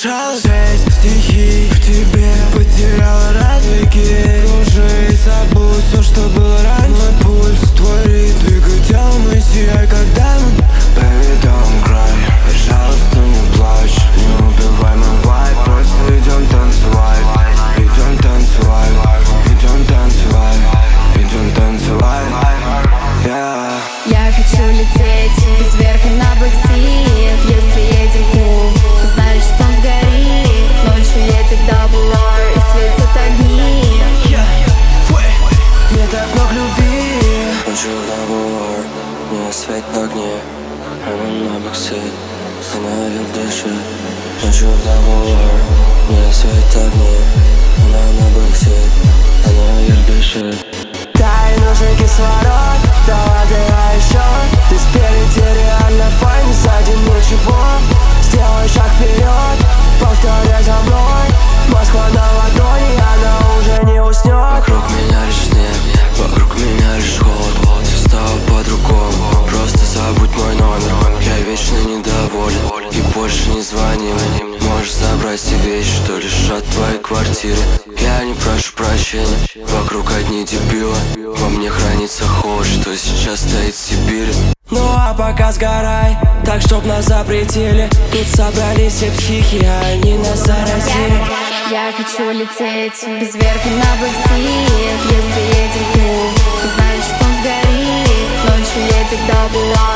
решалась. 6 стихий в тебе потеряла развеки. Кружи, забудь все, что было раньше. Мой пульс, твой ритм, двигай телом и сияй, когда мы baby, don't cry. Пожалуйста, не плачь, не убивай мой вайб. Просто идем танцевать, идем танцевать, идем танцевать, идем танцевать, yeah. Я хочу лететь без верха на бэксид. Если едем в клуб, значит он сгорит. Ночью едет double R и светят огни. Нет окно любви. Ночью double R, не светит огни. Она на бэксид, она вверх дышит. Ночью double R, не светит огни. Она на бэксид, она вверх дышит. Дай нужен кислород, давай давай еще. Ты спереди реально файн, сзади ничего. Сделай шаг вперед, повторяй за мной. Москва на ладони, она уже не уснет. Вокруг меня лишь снег, вокруг меня лишь холод. Все стало по-другому, просто забудь мой номер. Я вечно недоволен и больше не звони мне. Можешь забрать все вещи, что лежат в твоей квартире. Я не прошу прощения, вокруг одни дебилы. Во мне хранится холод, что сейчас стоит в Сибири. Ну а пока сгорай, так чтоб нас запретили. Тут собрались все психи, а они нас заразили. Я хочу лететь без верха на бэксид. Если едем в клуб, значит он сгорит. Ночью едет double R